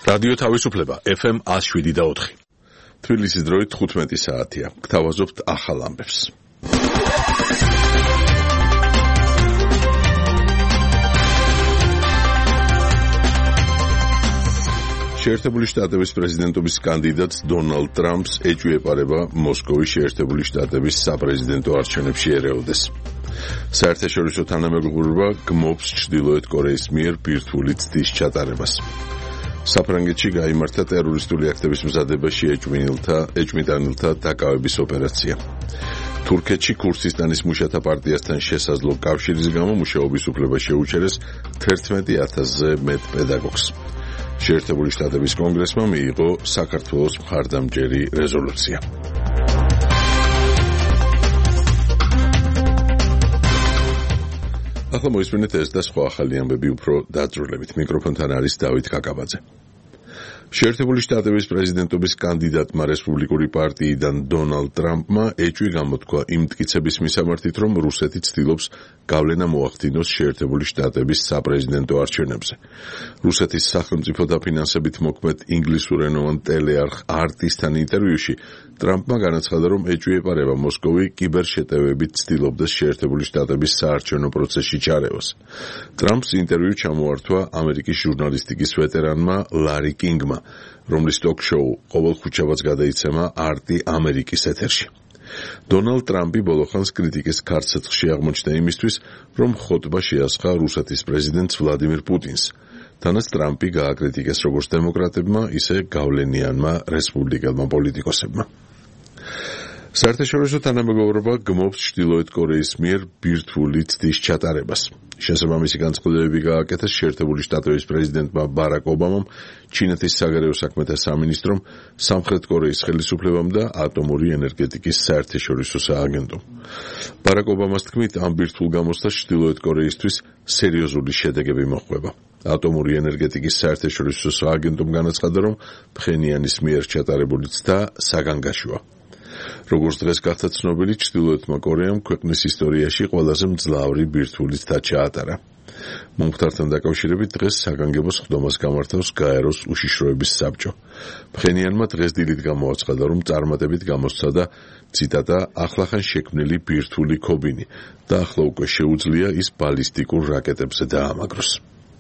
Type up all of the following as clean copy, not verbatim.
რადიო თავისუფლება FM 107.4. თბილისის დროით 15 საათია. გთავაზობთ ახალ ამბებს. შეერთებული შტატების პრეზიდენტობის კანდიდატს დონალდ ტრამპს ეჭვი-ეპარება მოსკოვის შეერთებული შტატების საპრეზიდენტო არჩევნებში ერეოდეს. საერთაშორისო თანამეგობრობა გმობს ჩრდილოეთ კორეის მიერ ბირთვული ცდის ჩატარებას. საფრანგეთში გაიმართა ტერორისტული აქტების მზადებაში ეჭვმიტანილთა დაკავების ოპერაცია. თურქეთში ქურთისტანის მუშათა პარტიასთან შესაძლო კავშირის გამო მუშაობის უფლება შეუჩერეს 11,000-ზე მეტ პედაგოგს. შეერთებული შტატების კონგრესმა მიიღო საქართველოს მხარდამჭერი რეზოლუცია. ახლა მოისმინეთ ეს და სხვა ახალი ამბები უფრო დაწვრილებით. მიკროფონთან არის დავით კაკაბაძე. შეერთებული შტატების პრეზიდენტობის კანდიდატმა რესპუბლიკური პარტიიდან დონალდ ტრამპმა ეჭვი გამოთქვა იმ მტკიცების მისამართით, რომ რუსეთი ცდილობს გავლენა მოახდინოს შეერთებული შტატების საპრეზიდენტო არჩევნებზე. რუსეთის სახელმწიფო დაფინანსებით მოქმედ ინგლისურენოვან ტელეარხ RT-სთან ინტერვიუში ტრამპმა განაცხადა, რომ ეჭვი-ეპარება მოსკოვი კიბერშეტევებით ცდილობდეს შეერთებული შტატების საარჩევნო პროცესში ჩარევას. ტრამპს ინტერვიუ ჩამოართვა ამერიკის ჟურნალისტიკის ვეტერანმა ლარი კინგმა, რომლის ტოკ-შოუ ყოველ ხუთშაბათს გადაიცემა RT ამერიკის ეთერში. დონალდ ტრამპი ბოლოხანს კრიტიკის ქარცეცხლში აღმოჩნდა იმისთვის, რომ ხოტბა შეასხა რუსეთის პრეზიდენტს ვლადიმირ პუტინს. თანაც ტრამპი გააკრიტიკეს როგორც დემოკრატებმა, ისე გავლენიანმა რესპუბლიკელმა პოლიტიკოსებმა. საერთაშორისო თანამეგობრობა გმობს ჩრდილოეთ კორეის მიერ ბირთვული ცდის ჩატარებას. შესაბამისი განცხადებები გააკეთეს შეერთებული შტატების პრეზიდენტმა ბარაკ ობამამ, ჩინეთის საგარეო საქმეთა სამინისტრომ, სამხრეთ კორეის ხელისუფლებამ და ატომური ენერგეტიკის საერთაშორისო სააგენტომ. ბარაკ ობამას თქმით, ამ ბირთვულ გამოცდას ჩრდილოეთ კორეისთვის სერიოზული შედეგები მოჰყვება. ატომური ენერგეტიკის საერთაშორისო სააგენტომ განაცხადა, რომ ფხენიანის მიერ ჩატარებული ცდა საგანგაშოა. როგორც დღეს გახდა ცნობილი, ჩრდილოეთმა კორეამ ქვეყნის ისტორიაში ყველაზე მძლავრი ბირთვული ცდა ჩაატარა. მომხდართან დაკავშირებით დღეს საგანგებო სხდომას გამართავს გაეროს უშიშროების საბჭო. ფხენიანმა დღეს დილით გამოაცხადა, რომ წარმატებით გამოსცადა, ციტატა, ახლახან შექმნილი ბირთვული ქობინი და ახლა უკვე შეუძლია ის ბალისტიკურ რაკეტებზე დაამაგროს.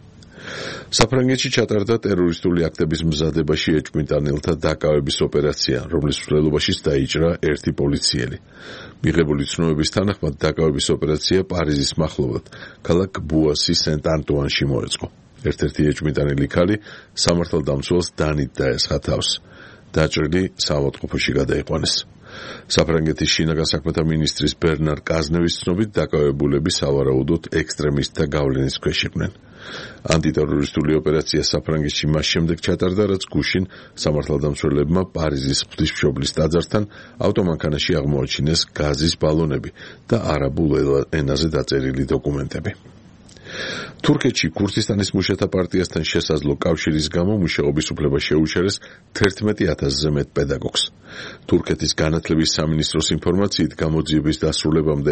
საფრანგეთში ჩატარდა ტერორისტული აქტების მზადებაში ეჭვმიტანილთა დაკავების ოპერაცია, რომლის მსვლელობაშიც დაიჭრა ერთი პოლიციელი. მიღებული ცნობების თანახმად დაკავების ოპერაცია პარიზის მახლობლად, ქალაქ ბუასი სენტ-ანტუანში მოეწყო. ერთ-ერთი ეჭვმიტანილი ქალი სამართალდამცველს დანით დაესხა თავს. დაჭრილი საავადმყოფოში გადაიყვანეს. საფრანგეთის შინაგან საქმეთა მინისტრის ბერნარ კაზნევის ცნობით დაკავებულები სავარაუდოდ ექსტრემისტთა გავლენის ქვეშ იყვნენ. ანტიტერორისტული ოპერაცია საფრანგეთში მას შემდეგ ჩატარდა, რაც გუშინ სამართალდამცველებმა პარიზის ღვთისმშობლის ტაძართან ავტომანქანაში აღმოაჩინეს გაზის ბალონები და არაბულ ენაზე დაწერილი დოკუმენტები. თურქეთში ქურთისტანის მუშათა პარტიასთან შესაძლო კავშირის გამო მუშაობის უფლება შეუჩერეს 11,000-ზე მეტ პედაგოგს. თურქეთის განათლების სამინისტროს ინფორმაციით გამოძიების დასრულებამდე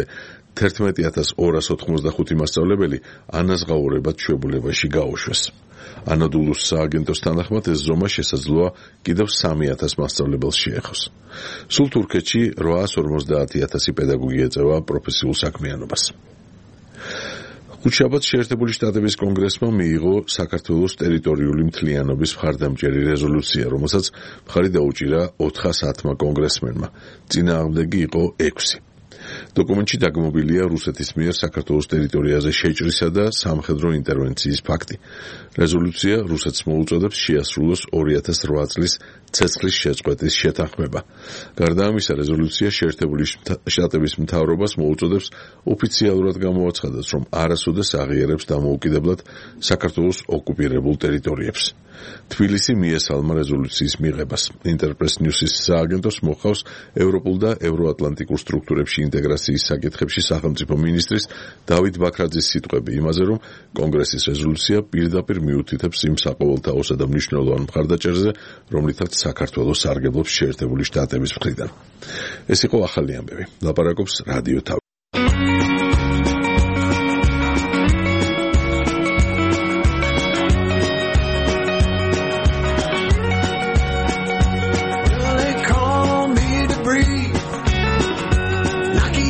11,285 მასწავლებელი ანაზღაურებად ჩვეულებაში გაუშვეს. ანადოლუს სააგენტოს თანახმად ეს ზომა შესაძლოა კიდევ 3,000 მასწავლებელს შეეხოს. სულ თურქეთში 850,000 პედაგოგი ეწევა პროფესიულ საქმიანობას. ხუთშაბათს შეერთებული შტატების კონგრესმა მიიღო საქართველოს ტერიტორიული მთლიანობის მხარდამჭერი რეზოლუცია, რომელსაც მხარი დაუჭირა 410-მა კონგრესმენმა. წინააღმდეგი იყო 6. დოკუმენტში დაგმობილია რუსეთის მიერ საქართველოს ტერიტორიაზე შეჭრისა და სამხედრო ინტერვენციის ფაქტი. რეზოლუცია რუსეთს მოუწოდებს შეასრულოს 2008 წლის ცეცხლის შეწყვეტის შეთანხმება. გარდა ამისა, რეზოლუცია შეერთებული შტატების მთავრობას მოუწოდებს ოფიციალურად გამოაცხადოს, რომ არასოდეს აღიარებს დამოუკიდებლად საქართველოს ოკუპირებულ ტერიტორიებს. თბილისი მიესალმა რეზოლუციის მიღებას. ინტერპრეს ნიუსის სააგენტოს მოხავს ევროპულ და ევროატლანტიკურ სტრუქტურებში ინტეგრაციის საკითხებში სახელმწიფო მინისტრის დავით ბაქრაძის სიტყვები იმაზე, რომ კონგრესის რეზოლუცია პირდაპირ მიუთითებს იმ საყოველთაოსა და მნიშვნელოვან მხარდაჭერაზე, რომლითაც საქართველოს სარგებლობს შეერთებული შტატების მხრიდან. ეს იყო ახალი ამბები. ლაპარაკობს რადიო თავი.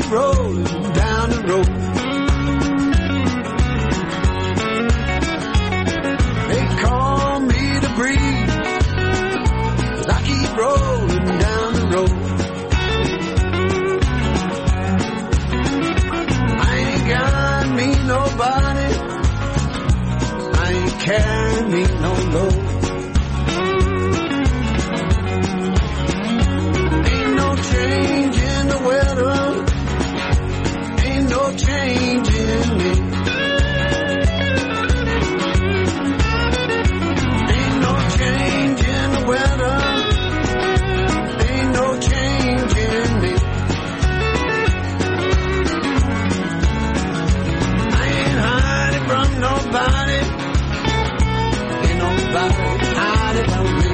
rolling down the road. They call me the breeze, 'cause I keep rolling down the road. I ain't got me nobody, I ain't carrying me no load. Ain't no change in the weather, ain't no change in me. Ain't no change in the weather, ain't no change in me. I ain't hiding from nobody, ain't nobody hiding from me.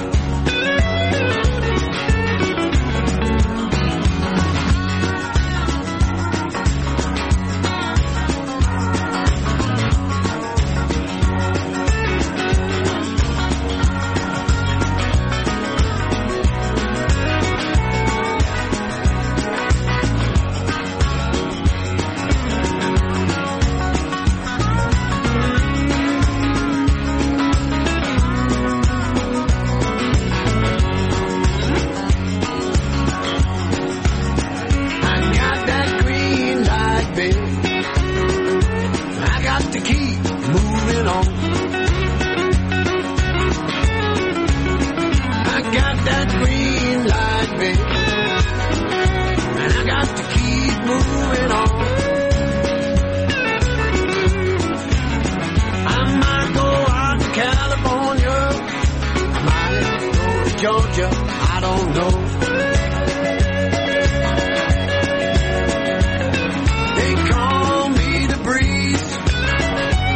Georgia, I don't know. They call me the breeze,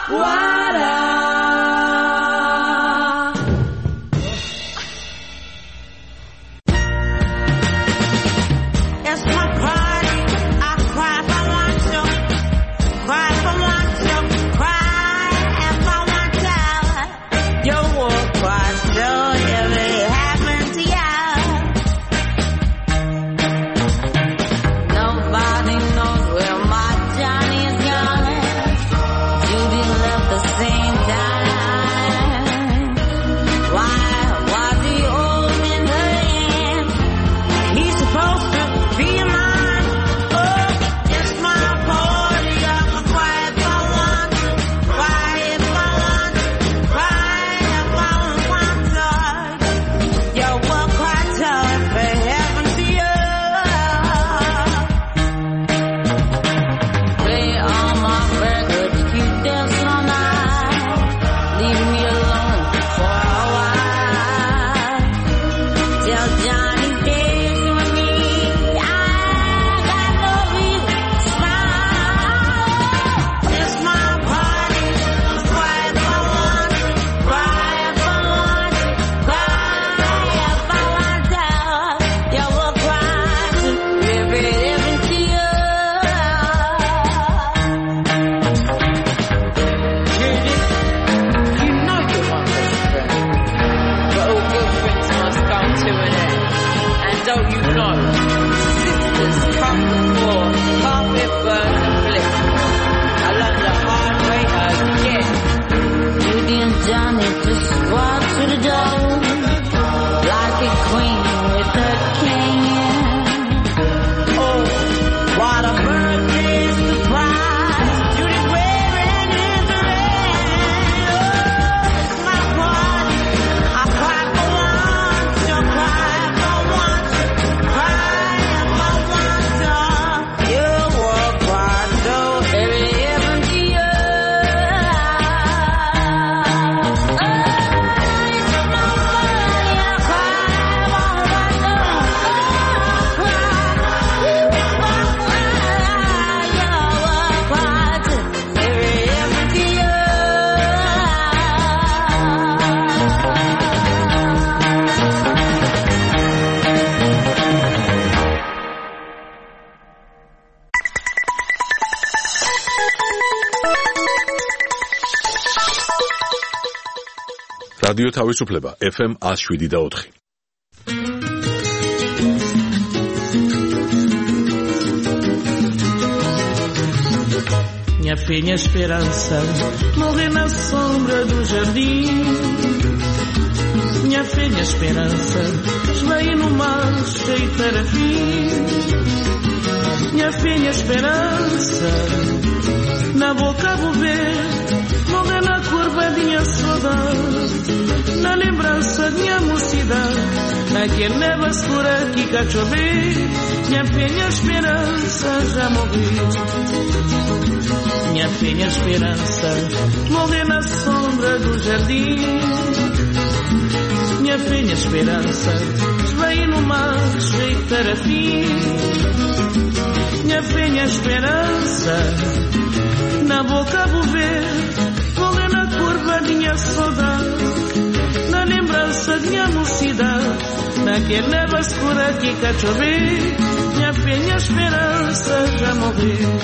რადიო თავისუფლება FM 107.4. Minha fé, minha esperança morre na sombra do jardim. Minha fé, minha esperança esvai no mar cheio de parafim. Minha fé, minha esperança na boca vou ver, morre na curva de minha saudade, na lembrança de minha mocidade, naquele neva escura que cá chover. Minha fé, minha esperança já morreu. Minha fé, minha esperança morre na sombra do jardim. Minha fé, minha esperança esvai no mar cheio de parafim. Minha fé, minha esperança na boca vou ver, morre na curva de minha saudade, na lembrança de minha mocidade, naquele neva escura que cá chover. Minha fé, minha esperança já morreu.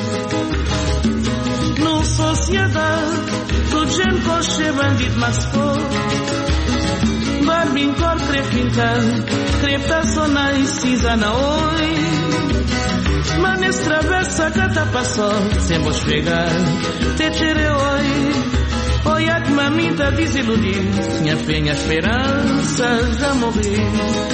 No sociedade, tudo gente coche bandido mas for, barbin cor crepintar, crepta sona e cisa na oi. Manes travessa cata passou, sem vos pegar, te tirei oi. Olha que mamita desiludiu, minha fé, minha esperança já morreu.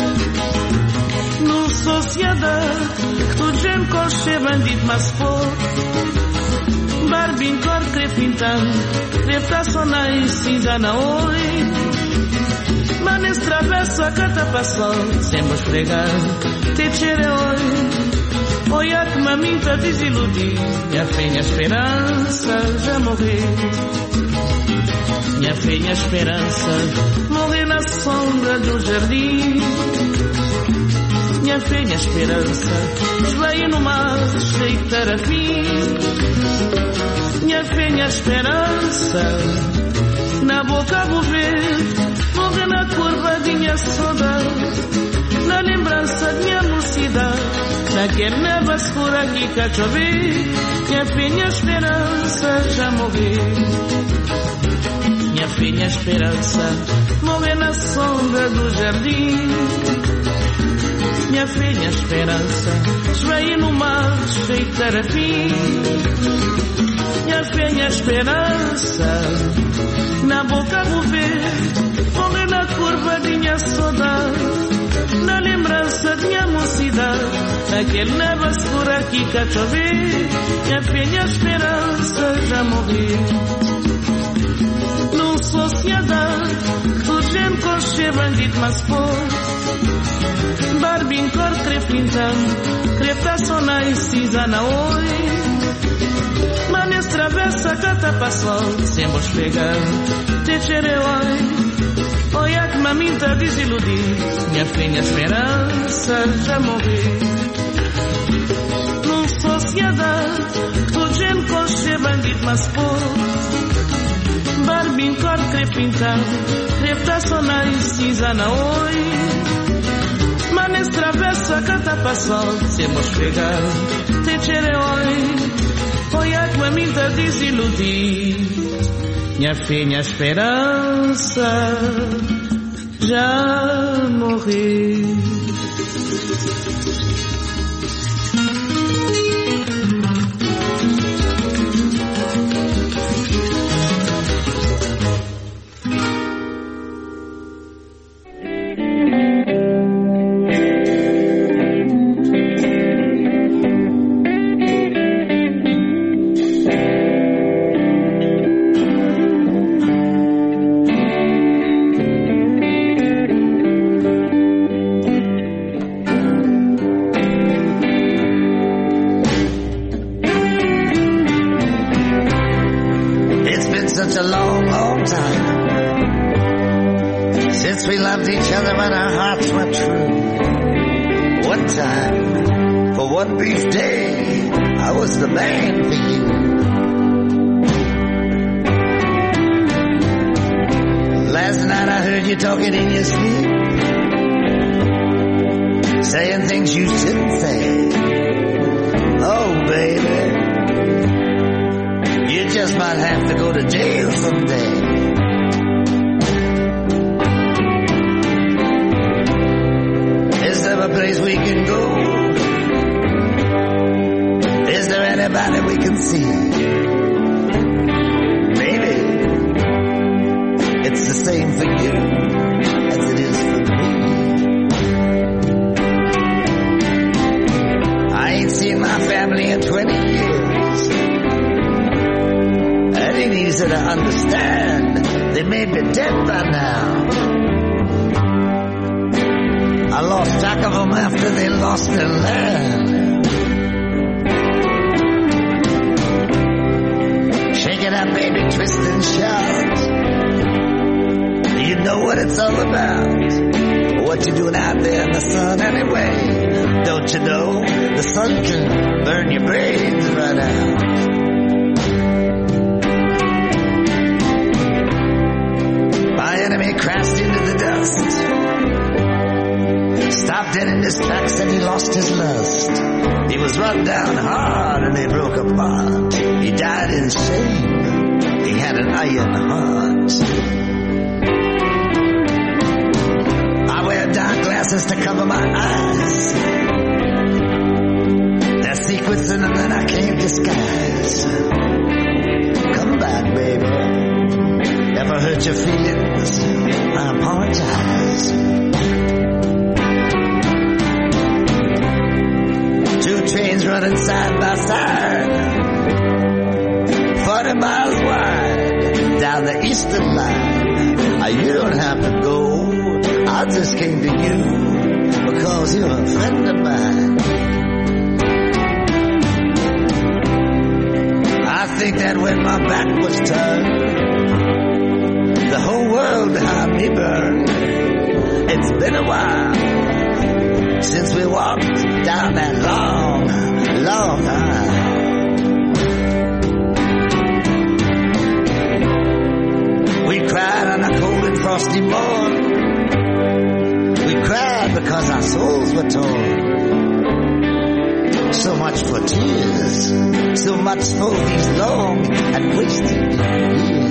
No sociedade, tudo gente coche bandido mas for, barbin cor crepintando, crepta sona e cinza na oi. Manes travessa cata passou, sem vos pregar, te tirei oi. Olha que mamita desiludiu, minha fé, minha esperança já morreu. Minha fé, minha esperança morre na sombra do jardim. minha fé, minha esperança, veio no mar, cheio a fim. Minha fé, minha esperança, na boca vou ver, morrer na curva de minha saudade, na lembrança de minha mocidade, naquela neva escura que cá chover. Minha fé, minha esperança, já morri. Minha fé, minha esperança, morrer na sombra do jardim. Minha fé, minha esperança, veio no mar, cheio de tarafim. Minha fé, minha esperança, na boca vou ver, morrer na curva de minha saudade, na lembrança de minha mocidade, naquele neva escura que cá chover. Minha fé, minha esperança, já morri. Numa sociedade, urgente com cheio bandido, mas pô, Barbin cor crepintando, creptação e cinza na oi. Manes travessa cata passou, sempre pegando, te oi. Olha que maminta desiludir, minha fé, minha esperança, já morri. Numa sociedade, urgente com cheio bandido, mas pô, Barbin cor crepintando, creptação e cinza na oi. Manes travessa cata passou, sempre pegando, te oi. Olha que maminta desiludir, minha fé, minha esperança, já morri. since we walked down that long, long aisle. We cried on a cold and frosty morn. We cried because our souls were torn. So much for tears, so much for these long and wasted years.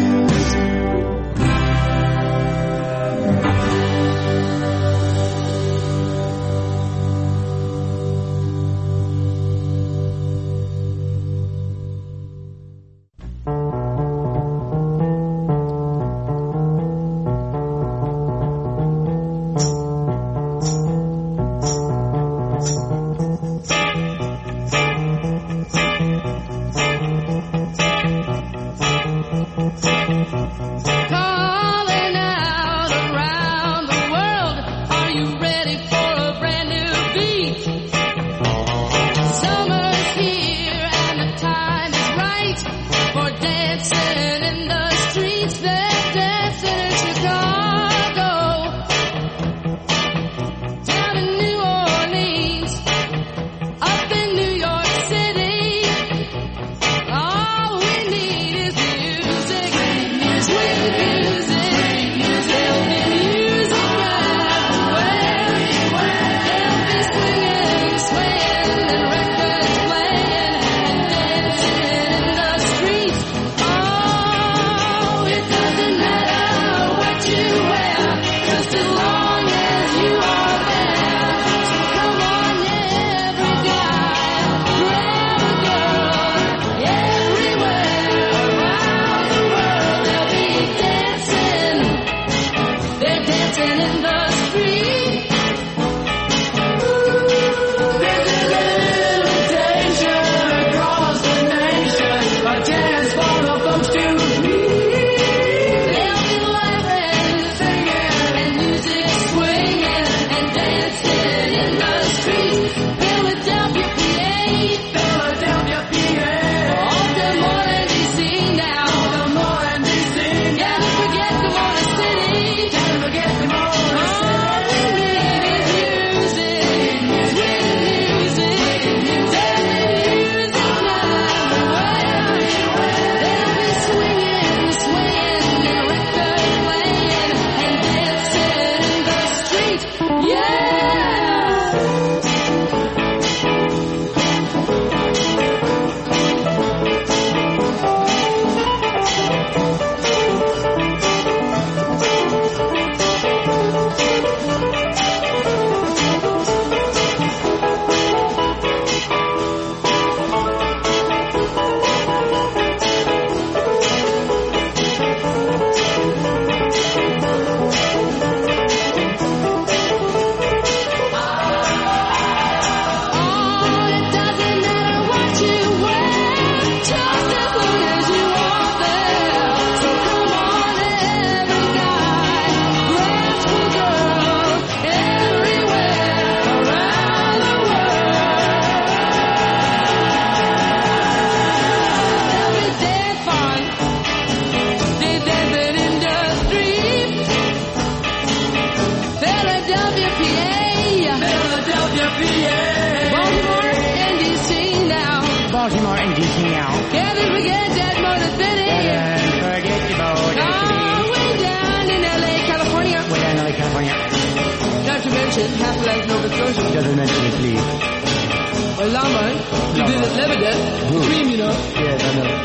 Baltimore and DC now. Can't forget that Motor City. Forget the Motor City. Way down in L.A., California. Way down in L.A., California. Not to mention Half-Life Nova Scotia. Doesn't mention it, please. Well, Lama, you did it Lebanon. The cream, you know. Yes, I know.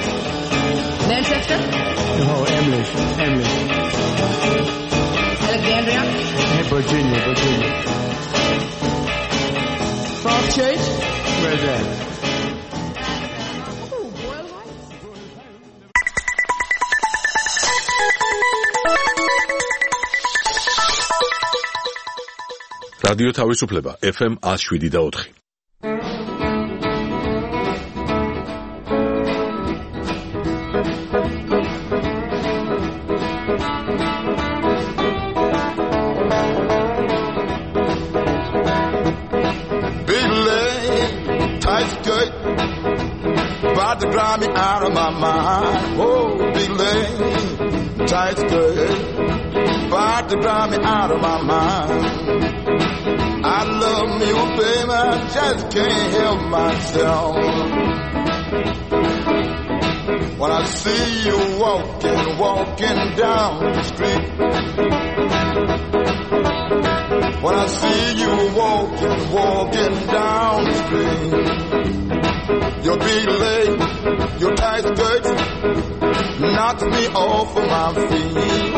Manchester. No, English. Alexandria. Virginia. Falls Church. Where's that? რადიო თავისუფლება FM 107.4. About to drive me out of my mind. Oh, big leg, tight skirt, about to drive me out of my mind. I I love you, baby, I just can't help myself. When I see you walking down the street. When I see you walking down the street. Your big leg, your tight skirt knocks me off of my feet.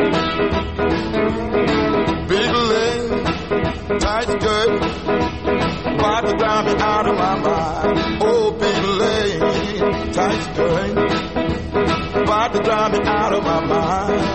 Big leg, tight skirt, about to drive me out of my mind. Oh, big leg, tight skirt, about to drive me out of my mind.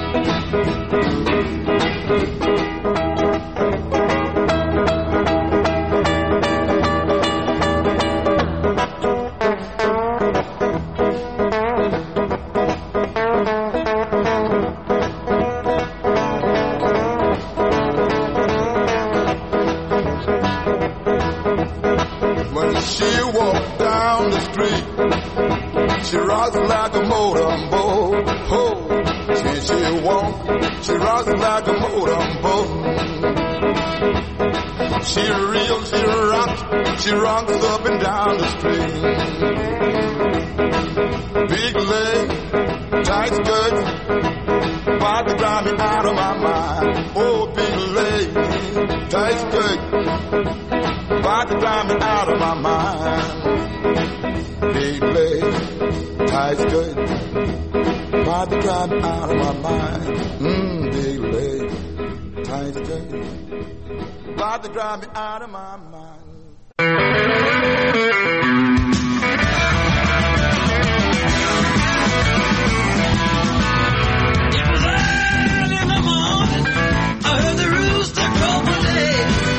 She rocks like a motorboat. Oh, she rocks like a motorboat. She rocks up and down the street. Big leg, tight skirt, about to drive me out of my mind. Oh, big leg, tight skirt, about to drive me out of my mind. Big leg, tight skirt, about to drive me out of my mind. Big leg, tight skirt, about to drive me out of my mind. It was early in the morning, I heard the rooster crow for day.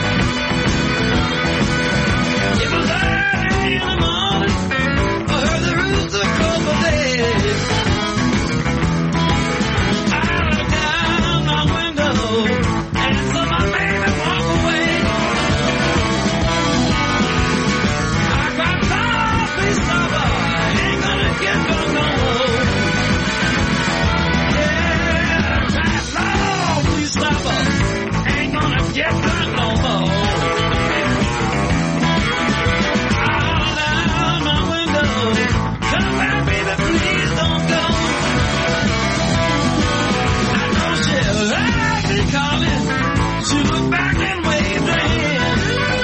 It was early in the morning, I heard the rooster crow for day. I looked down my window and saw my baby walk away. I cried, please stop her, I ain't gonna get drunk no more. Yeah, I cried, please stop her, ain't gonna get drunk no more. Out down my window, come back, baby, please don't go. I know she'll like me calling, she looked back and waved her hand.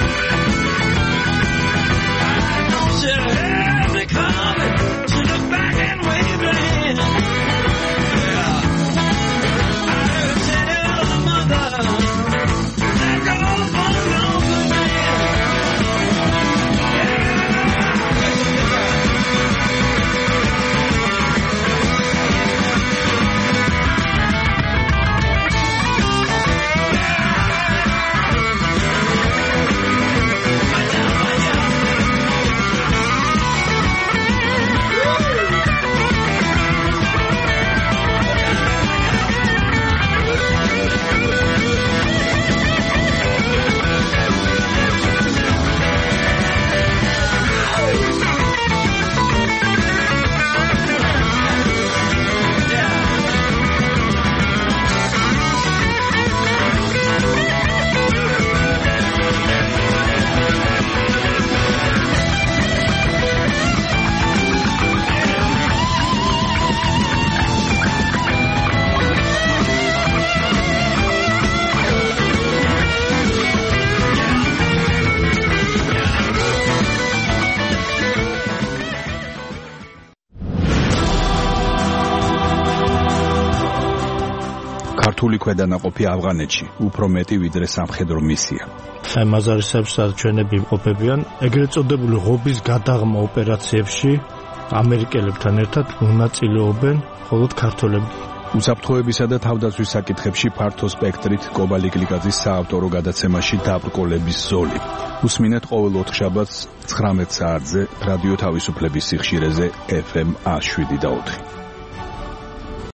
I know she'll have me calling, she looked back and waved her hand. Yeah, I heard her tell her mother, there goes one lonely man. ქართული ქვედანაყოფი ავღანეთში უფრო მეტი ვიდრე სამხედრო მისია. ხემაზარისებს ჩვენები იმყოფებიან ეგრეთ წოდებული ღობის გადაღმა ოპერაციებში ამერიკელებთან ერთად მონაწილეობენ მხოლოდ ქართველები. უსაფრთხოებისა და თავდაცვის საკითხებში ფართო სპექტრით კობალი გლიკაძის საავტორო გადაცემაში დაბრკოლების ზოლი. უსმინეთ ყოველ ოთხშაბათს 19 საათზე რადიო თავისუფლების სიხშირეზე FM 107 და 4.